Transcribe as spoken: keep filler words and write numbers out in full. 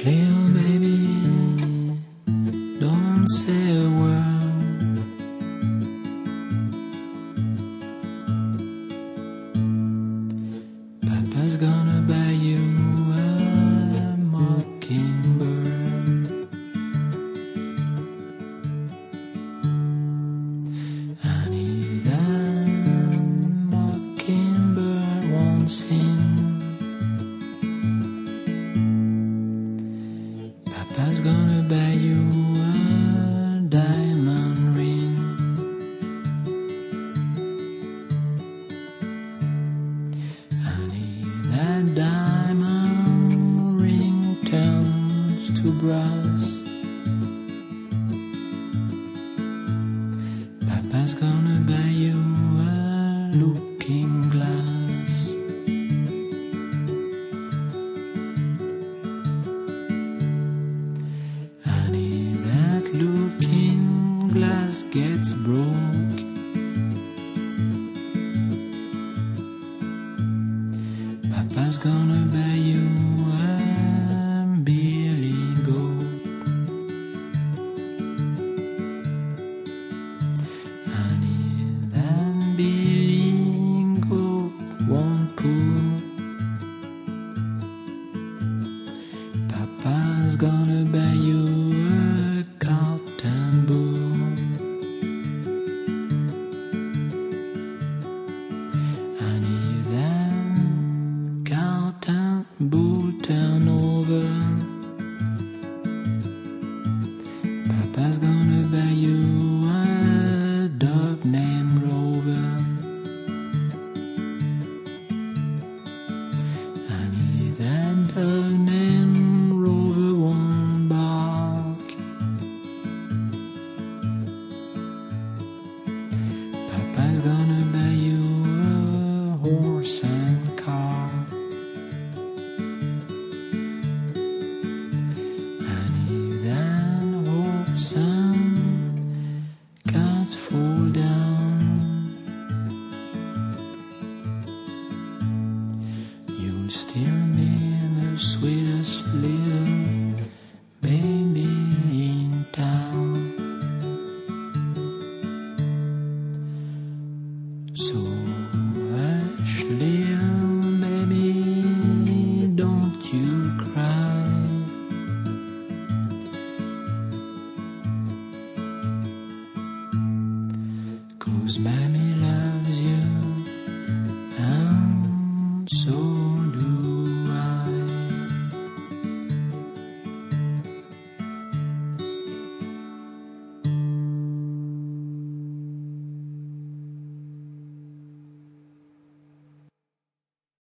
Hush, little baby, don't say a word. Papa's gonna buy you a mockingbird. And if that mockingbird won't sing, Papa's gonna buy you a diamond ring. And if that diamond ring turns to brass, Papa's gonna buy you a looking glass. And if that looking glass gets broke, Papa's gonna buy you a billy goat. And if that billy goat won't poo, Papa's gonna buy you a cotton bull. And if that cotton bull turn over, Papa's gonna buy you a dog named Rover. And if that dog named Rover won't bark, Papa's gonna buy you a horse and car. And if that horse and cars fall down, you'll still be the sweetest little baby in town. So hush, little baby, don't you cry. 'Cause Mammy loves you, and so